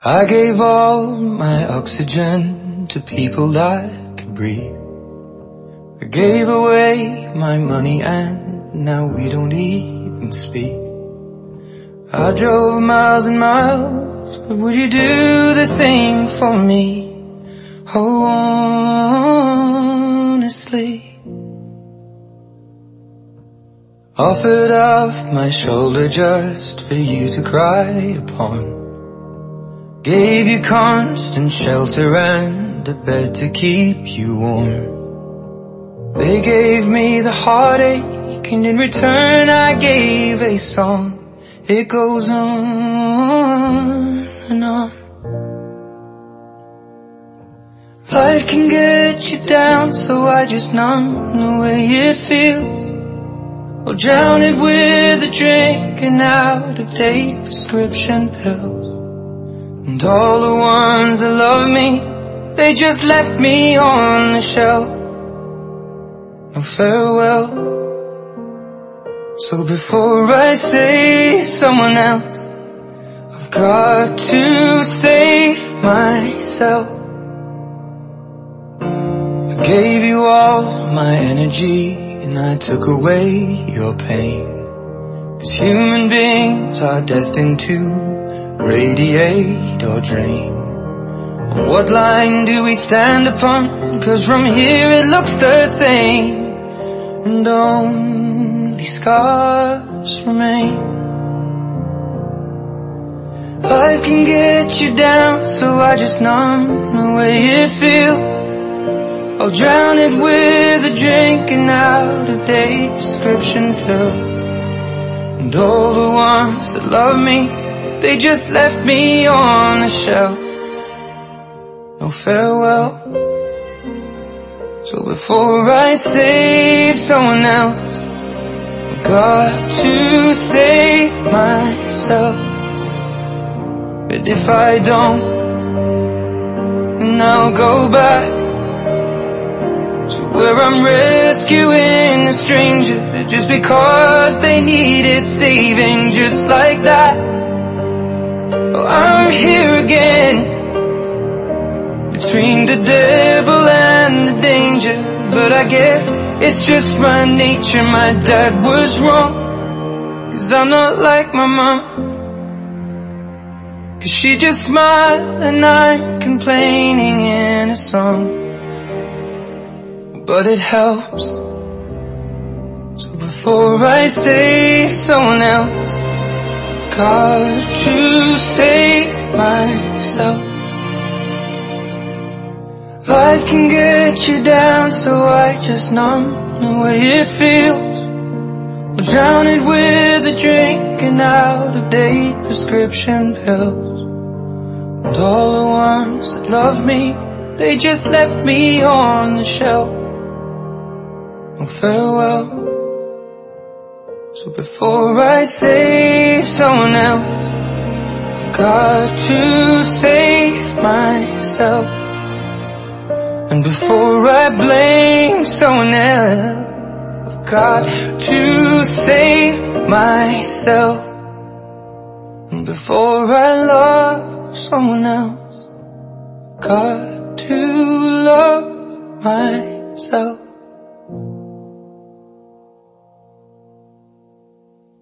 I gave all my oxygen to people that could breathe. I gave away my money and now we don't even speak. I drove miles and miles, but would you do the same for me? Oh, honestly. Offered off my shoulder just for you to cry upon. Gave you constant shelter and a bed to keep you warm. They gave me the heartache and in return I gave a song. It goes on and on. Life can get you down, so I just numb the way it feels. Or drown it with a drink and out-of-date prescription pills. And all the ones that love me, they just left me on the shelf. No farewell. So before I save someone else, I've got to save myself. I gave you all my energy and I took away your pain. 'Cause human beings are destined to radiate or drain. What line do we stand upon? 'Cause from here it looks the same, and only scars remain. Life can get you down, so I just numb the way it feels. I'll drown it with a drink and out-of-date prescription pills. And all the ones that love me, they just left me on the shelf. No farewell. So before I save someone else, I've got to save myself. But if I don't, then I'll go back to where I'm rescuing a stranger just because they needed saving, just like that. Oh, I'm here again, between the devil and the danger. But I guess it's just my nature. My dad was wrong, 'cause I'm not like my mom. 'Cause she just smiled and I'm complaining in a song. But it helps. So before I save someone else, I've got to save myself. Life can get you down, so I just numb the way it feels. I'll drown it with a drink and out-of-date prescription pills. And all the ones that love me, they just left me on the shelf. No farewell. So before I save someone else, I've got to save myself. And before I blame someone else, I've got to save myself. And before I love someone else, I've got to love myself.